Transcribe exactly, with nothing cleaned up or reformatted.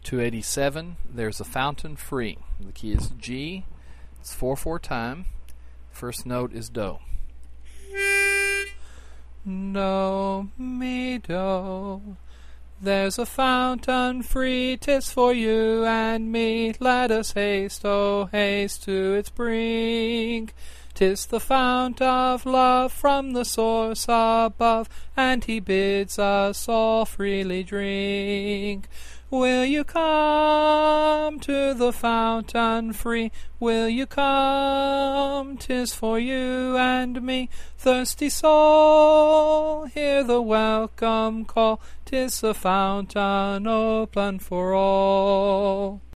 two eighty-seven, There's a Fountain Free. The key is G. It's four four time. First note is Do. Do, mi, do. There's a fountain free, 'tis for you and me. Let us haste, oh haste to its brink. 'Tis the fount of love from the source above, and he bids us all freely drink. Will you come to the fountain free? Will you come? 'Tis for you and me. Thirsty soul, hear the welcome call. 'Tis the fountain open for all.